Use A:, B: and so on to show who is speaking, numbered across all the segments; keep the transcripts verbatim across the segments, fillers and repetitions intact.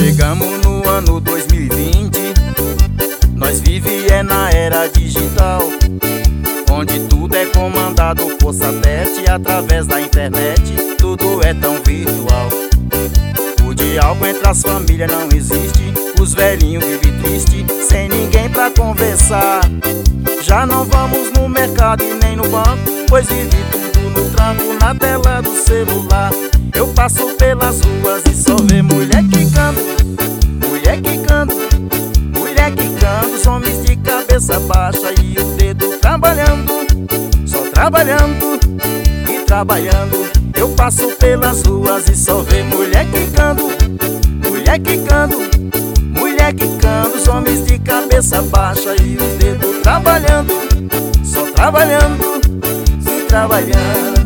A: Chegamos no ano dois mil e vinte, nós vive é na era digital, onde tudo é comandado por satélite através da internet, tudo é tão virtual. O diálogo entre as famílias não existe, os velhinhos vivem triste, sem ninguém pra conversar. Já não vamos no mercado e nem no banco, pois vive tudo no tranco, na tela do celular. Eu passo pelas ruas e só vê mulher quicando, mulher quicando, mulher quicando. Os homens de cabeça baixa e o dedo trabalhando, só trabalhando e trabalhando. Eu passo pelas ruas e só vê mulher quicando, mulher quicando, mulher quicando. Os homens de cabeça baixa e o dedo trabalhando, só trabalhando e trabalhando.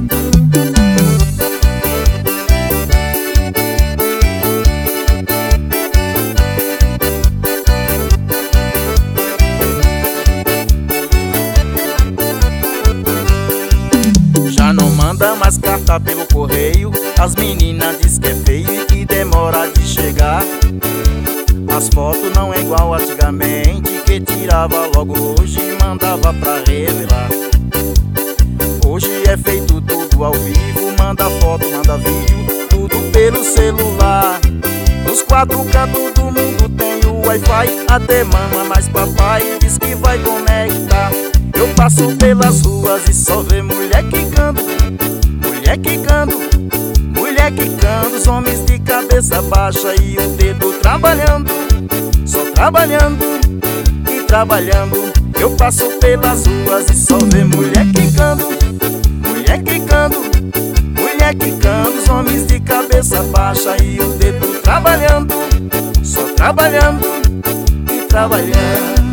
A: Já não manda mais carta pelo correio, as meninas diz que é feio e que demora de chegar. As fotos não é igual antigamente, que tirava logo hoje e mandava pra revelar. Hoje é feito tudo ao vivo, manda foto, manda vídeo, tudo pelo celular. Nos quatro cantos do mundo tem o Wi-Fi, até mama mais papai diz que vai conectar. Eu passo pelas ruas e só vê mulher quicando, mulher quicando, mulher quicando. Os homens de cabeça baixa e o dedo trabalhando, só trabalhando e trabalhando. Eu passo pelas ruas e só vê mulher quicando, mulher quicando, mulher quicando. Os homens de cabeça baixa e o dedo trabalhando, só trabalhando e trabalhando.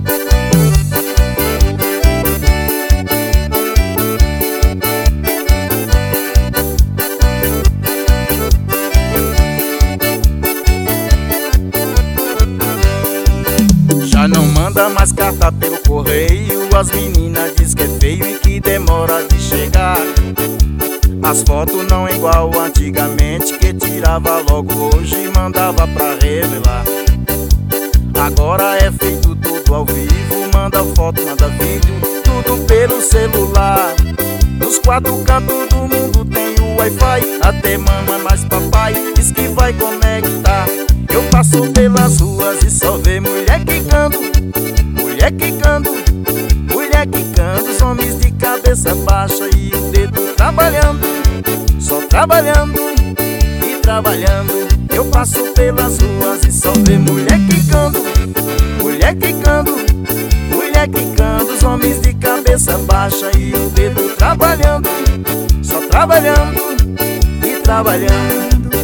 A: Já não manda mais carta pelo correio, as meninas diz que é feio e que demora de chegar. As fotos não é igual antigamente, que tirava logo hoje e mandava pra revelar. Agora é feito tudo ao vivo, manda foto, manda vídeo, tudo pelo celular. Nos quatro cantos do mundo tem o Wi-Fi, até mama mais papai diz que vai conectar. Eu passo pelas ruas e só vê mulher quicando, mulher quicando, mulher quicando. Os homens de cabeça baixa e o dedo trabalhando, só trabalhando e trabalhando. Eu passo pelas ruas e só vê mulher quicando, mulher quicando, mulher quicando. Os homens de cabeça baixa e o dedo trabalhando, só trabalhando e trabalhando.